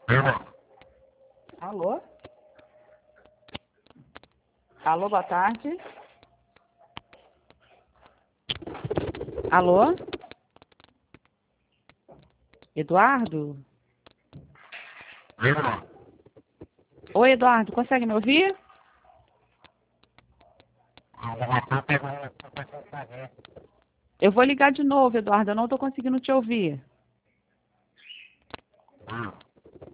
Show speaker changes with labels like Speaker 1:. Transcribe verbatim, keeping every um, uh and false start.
Speaker 1: Alô? Alô, boa tarde. Alô? Eduardo? Oi, Eduardo, consegue me ouvir? Eu vou ligar de novo, Eduardo, eu não estou conseguindo te ouvir.